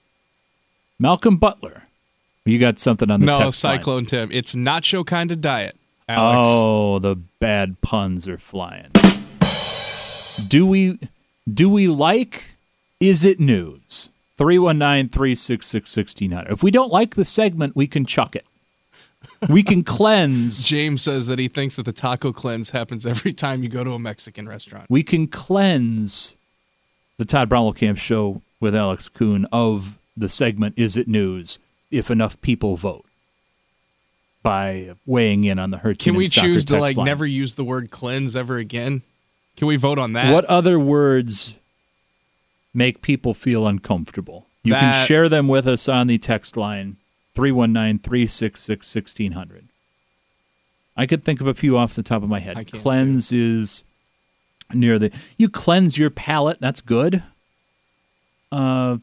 You got something on the text line? No, Cyclone Tim. It's nacho kind of diet, Alex. Oh, the bad puns are flying. Do we like Is It News? 319-366-1600. If we don't like the segment, we can chuck it. We can cleanse. James says that he thinks that the taco cleanse happens every time you go to a Mexican restaurant. We can cleanse the Todd Brommelkamp Show with Alex Kuhn of the segment Is It News if enough people vote by weighing in on the Hurricane. Can we choose to line. never use the word cleanse ever again? Can we vote on that? What other words make people feel uncomfortable? You can share them with us on the text line. 319-366-1600. I could think of a few off the top of my head. Cleanse is near the... You cleanse your palate. That's good. I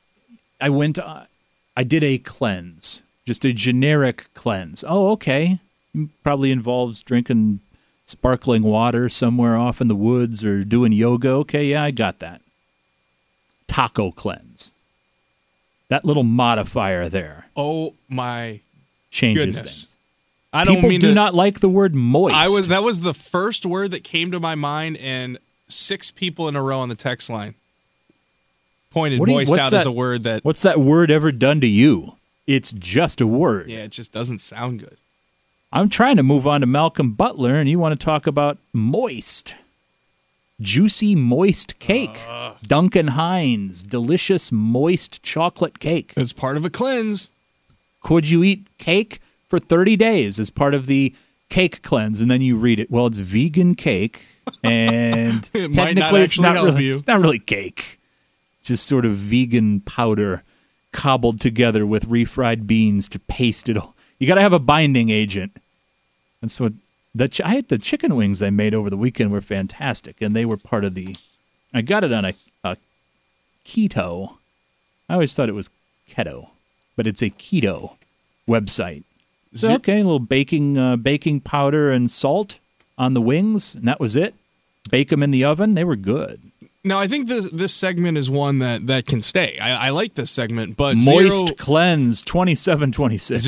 did a cleanse. Just a generic cleanse. Oh, okay. Probably involves drinking sparkling water somewhere off in the woods or doing yoga. Okay, yeah, I got that. Taco cleanse. That little modifier there. Oh my changes goodness. Things. People do not like the word moist. That was the first word that came to my mind, and 6 people in a row on the text line pointed moist out as a word that... What's that word ever done to you? It's just a word. Yeah, it just doesn't sound good. I'm trying to move on to Malcolm Butler, and you want to talk about moist. Juicy moist cake. Duncan Hines, delicious moist chocolate cake. As part of a cleanse. Could you eat cake for 30 days as part of the cake cleanse? And then you read it. Well, it's vegan cake, and it might not actually help you. It's not really cake. Just sort of vegan powder cobbled together with refried beans to paste it all. You got to have a binding agent. That's what... I had the chicken wings I made over the weekend were fantastic, and they were part of the... I got it on a keto. I always thought it was keto, but it's a keto website. So, okay, a little baking powder and salt on the wings, and that was it. Bake them in the oven. They were good. Now, I think this segment is one that can stay. I like this segment, but Moist Cleanse 2726.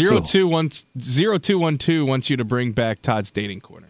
0212 wants you to bring back Todd's Dating Corner.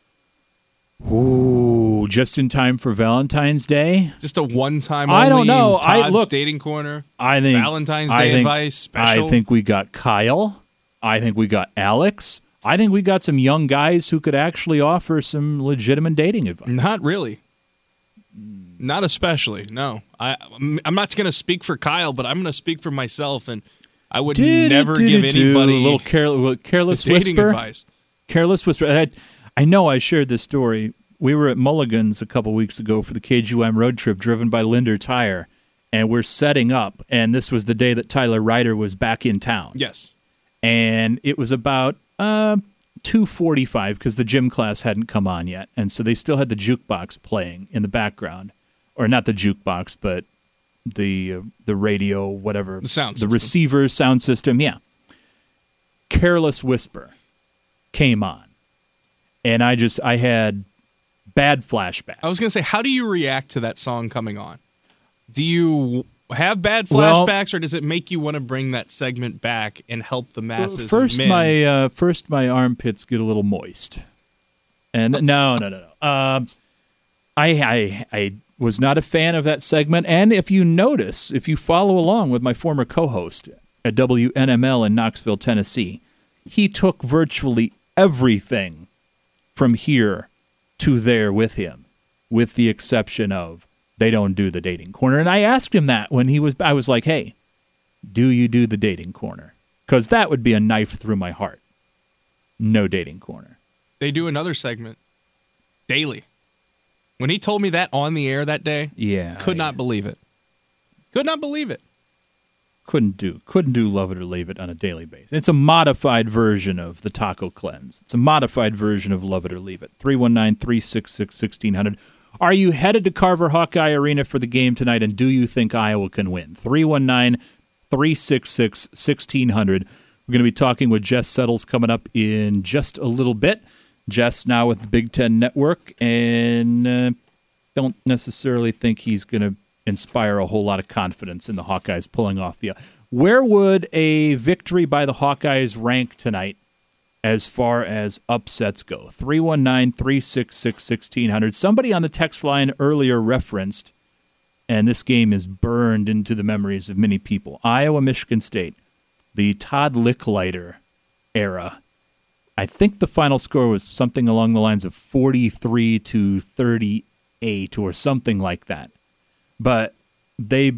Ooh, just in time for Valentine's Day? Just a one-time I don't know. Todd's Dating Corner. I think Valentine's Day advice special. I think we got Kyle. I think we got Alex. I think we got some young guys who could actually offer some legitimate dating advice. Not really. Not especially, no. I'm not going to speak for Kyle, but I'm going to speak for myself, and I would never give anybody a little careless dating whisper. Advice. Careless whisper. I know I shared this story. We were at Mulligan's a couple weeks ago for the KGUM road trip driven by Linder Tire, and we're setting up, and this was the day that Tyler Ryder was back in town. Yes. And it was about 2:45 because the gym class hadn't come on yet, and so they still had the jukebox playing in the background. Or not the jukebox, but the radio, whatever. The sound system. The receiver sound system, yeah. Careless Whisper came on. And I had bad flashbacks. I was going to say, how do you react to that song coming on? Do you have bad flashbacks, or does it make you want to bring that segment back and help the masses First, of men? my armpits get a little moist. And no. I was not a fan of that segment. And if you notice, if you follow along with my former co-host at WNML in Knoxville, Tennessee, he took virtually everything from here to there with him, with the exception of they don't do the dating corner. And I asked him that when I was like, hey, do you do the dating corner? Because that would be a knife through my heart. No dating corner. They do another segment daily. When he told me that on the air that day, could not believe it. Could not believe it. Couldn't do Love It or Leave It on a daily basis. It's a modified version of the Taco Cleanse. It's a modified version of Love It or Leave It. 319-366-1600. Are you headed to Carver Hawkeye Arena for the game tonight, and do you think Iowa can win? 319-366-1600. We're going to be talking with Jess Settles coming up in just a little bit. Jess now with the Big Ten Network, and don't necessarily think he's going to inspire a whole lot of confidence in the Hawkeyes pulling off the... Where would a victory by the Hawkeyes rank tonight as far as upsets go? 319-366-1600. Somebody on the text line earlier referenced, and this game is burned into the memories of many people, Iowa-Michigan State, the Todd Licklider era. I think the final score was something along the lines of 43-38 or something like that. But they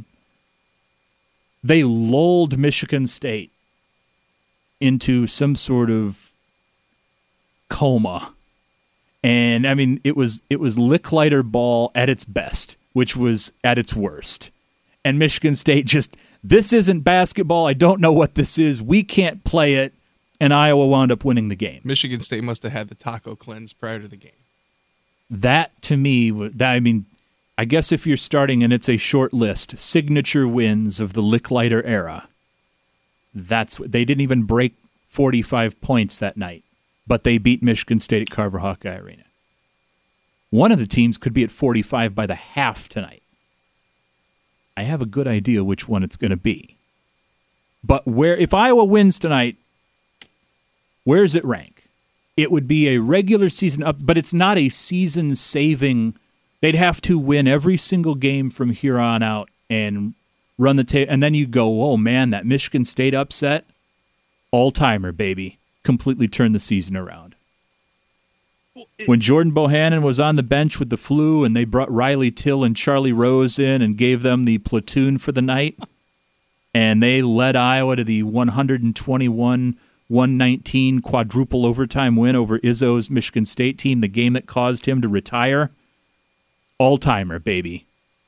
lulled Michigan State into some sort of coma. And I mean, it was Licklider ball at its best, which was at its worst. And Michigan State just, this isn't basketball. I don't know what this is. We can't play it. And Iowa wound up winning the game. Michigan State must have had the Taco Cleanse prior to the game. That, to me, I guess if you're starting, and it's a short list, signature wins of the Licklider era, they didn't even break 45 points that night, but they beat Michigan State at Carver Hawkeye Arena. One of the teams could be at 45 by the half tonight. I have a good idea which one it's going to be. But if Iowa wins tonight, where does it rank? It would be a regular season up, but it's not a season-saving. They'd have to win every single game from here on out and run the tape. And then you go, oh, man, that Michigan State upset, all-timer, baby, completely turned the season around. When Jordan Bohannon was on the bench with the flu and they brought Riley Till and Charlie Rose in and gave them the platoon for the night, and they led Iowa to the 121-119 quadruple overtime win over Izzo's Michigan State team, the game that caused him to retire. All-timer, baby.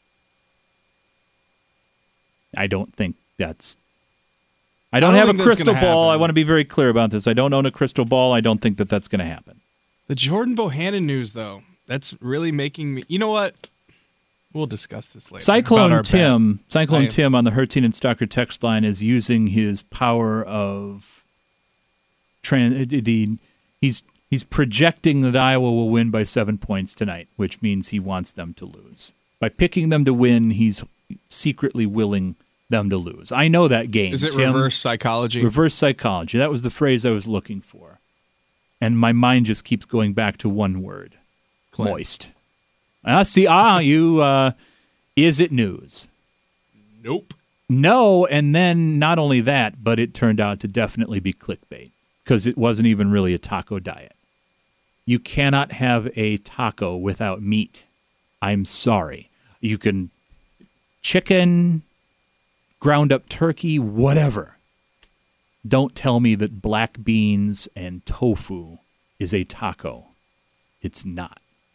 I don't think that's... I don't have a crystal ball. I want to be very clear about this. I don't own a crystal ball. I don't think that that's going to happen. The Jordan Bohannon news, though, that's really making me... You know what? We'll discuss this later. Cyclone Tim on the Hertine and Stocker text line is using his power of... He's He's projecting that Iowa will win by 7 points tonight, which means he wants them to lose. By picking them to win, he's secretly willing them to lose. I know that game. Is it Tim. reverse psychology? Reverse psychology. That was the phrase I was looking for. And my mind just keeps going back to one word. Clint. Moist. Is it news? Nope. No, and then not only that, but it turned out to definitely be clickbait because it wasn't even really a taco diet. You cannot have a taco without meat. I'm sorry. You can chicken, ground up turkey, whatever. Don't tell me that black beans and tofu is a taco. It's not.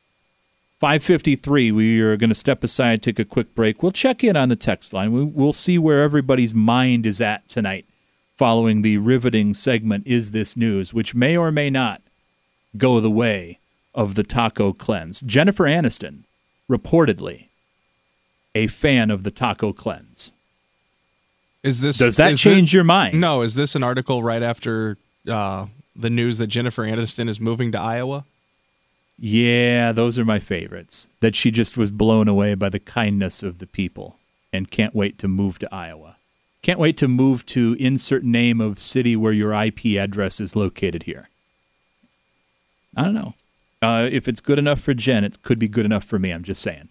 5:53, we are going to step aside, take a quick break. We'll check in on the text line. We'll see where everybody's mind is at tonight following the riveting segment, Is This News?, which may or may not go the way of the taco cleanse. Jennifer Aniston, reportedly, a fan of the taco cleanse. Does that change your mind? No. Is this an article right after the news that Jennifer Aniston is moving to Iowa? Yeah, those are my favorites. That she just was blown away by the kindness of the people and can't wait to move to Iowa. Can't wait to move to insert name of city where your IP address is located here. I don't know. If it's good enough for Jen, it could be good enough for me. I'm just saying.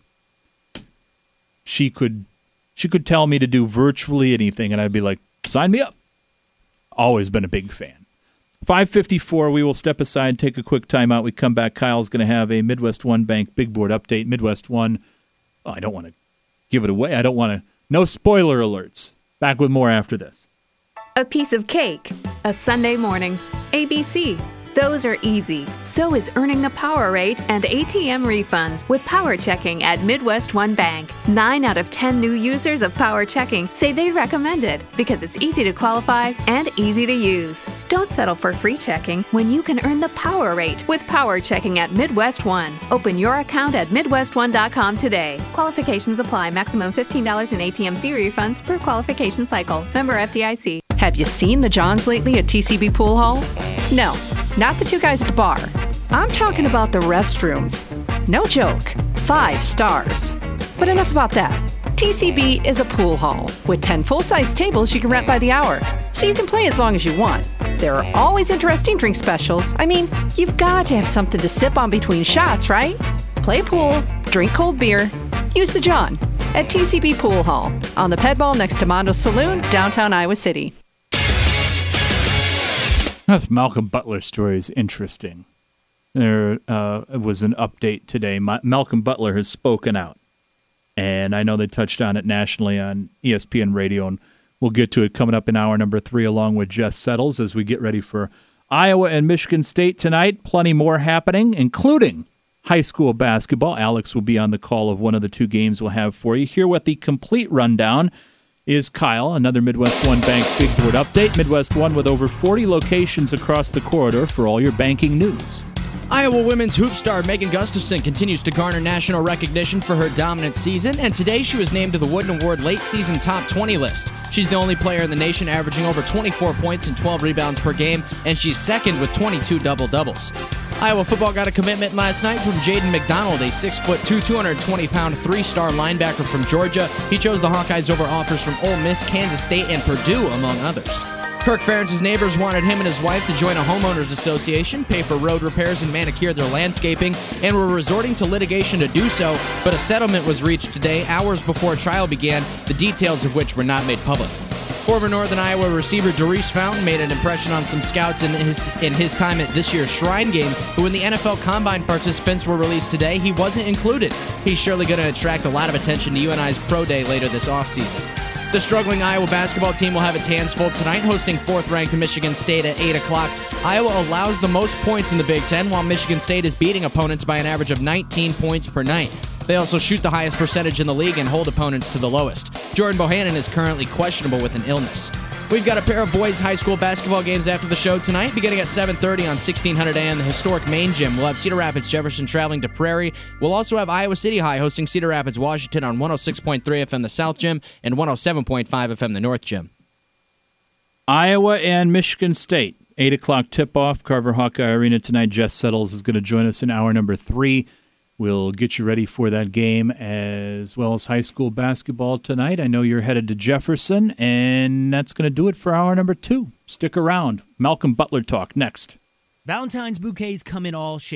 She could tell me to do virtually anything, and I'd be like, sign me up. Always been a big fan. 5:54, we will step aside, take a quick timeout. We come back. Kyle's going to have a Midwest One Bank big board update. Midwest One, I don't want to give it away. No spoiler alerts. Back with more after this. A piece of cake, a Sunday morning, ABC. Those are easy. So is earning the power rate and ATM refunds with Power Checking at Midwest One Bank. 9 out of 10 new users of Power Checking say they'd recommend it because it's easy to qualify and easy to use. Don't settle for free checking when you can earn the power rate with Power Checking at Midwest One. Open your account at MidwestOne.com today. Qualifications apply. Maximum $15 in ATM fee refunds per qualification cycle. Member FDIC. Have you seen the Johns lately at TCB Pool Hall? No, not the two guys at the bar. I'm talking about the restrooms. No joke, 5 stars. But enough about that. TCB is a pool hall with 10 full-size tables you can rent by the hour, so you can play as long as you want. There are always interesting drink specials. I mean, you've got to have something to sip on between shots, right? Play pool, drink cold beer, use the John at TCB Pool Hall on the Ped Ball next to Mondo Saloon, downtown Iowa City. That Malcolm Butler story is interesting. There was an update today. Malcolm Butler has spoken out, and I know they touched on it nationally on ESPN Radio, and we'll get to it coming up in hour number 3 along with Jess Settles as we get ready for Iowa and Michigan State tonight. Plenty more happening, including high school basketball. Alex will be on the call of one of the 2 games we'll have for you. Here with the complete rundown is Kyle, another Midwest One Bank Big Board update. Midwest One with over 40 locations across the corridor for all your banking news. Iowa women's hoop star Megan Gustafson continues to garner national recognition for her dominant season, and today she was named to the Wooden Award late season top 20 list. She's the only player in the nation averaging over 24 points and 12 rebounds per game, and she's second with 22 double-doubles. Iowa football got a commitment last night from Jaden McDonald, a 6'2", 220-pound 3-star linebacker from Georgia. He chose the Hawkeyes over offers from Ole Miss, Kansas State, and Purdue, among others. Kirk Ferentz's neighbors wanted him and his wife to join a homeowners association, pay for road repairs, and manicure their landscaping, and were resorting to litigation to do so, but a settlement was reached today, hours before trial began, the details of which were not made public. Former Northern Iowa receiver Darius Fountain made an impression on some scouts in his time at this year's Shrine game, but when the NFL Combine participants were released today, he wasn't included. He's surely going to attract a lot of attention to UNI's Pro Day later this offseason. The struggling Iowa basketball team will have its hands full tonight, hosting 4th-ranked Michigan State at 8 o'clock. Iowa allows the most points in the Big Ten, while Michigan State is beating opponents by an average of 19 points per night. They also shoot the highest percentage in the league and hold opponents to the lowest. Jordan Bohannon is currently questionable with an illness. We've got a pair of boys' high school basketball games after the show tonight, beginning at 7:30 on 1600 AM, the historic main gym. We'll have Cedar Rapids Jefferson traveling to Prairie. We'll also have Iowa City High hosting Cedar Rapids Washington on 106.3 FM, the South Gym, and 107.5 FM, the North Gym. Iowa and Michigan State. 8 o'clock tip-off, Carver Hawkeye Arena tonight. Jess Settles is going to join us in hour number 3. We'll get you ready for that game as well as high school basketball tonight. I know you're headed to Jefferson, and that's going to do it for hour number 2. Stick around. Malcolm Butler Talk next. Valentine's bouquets come in all shapes.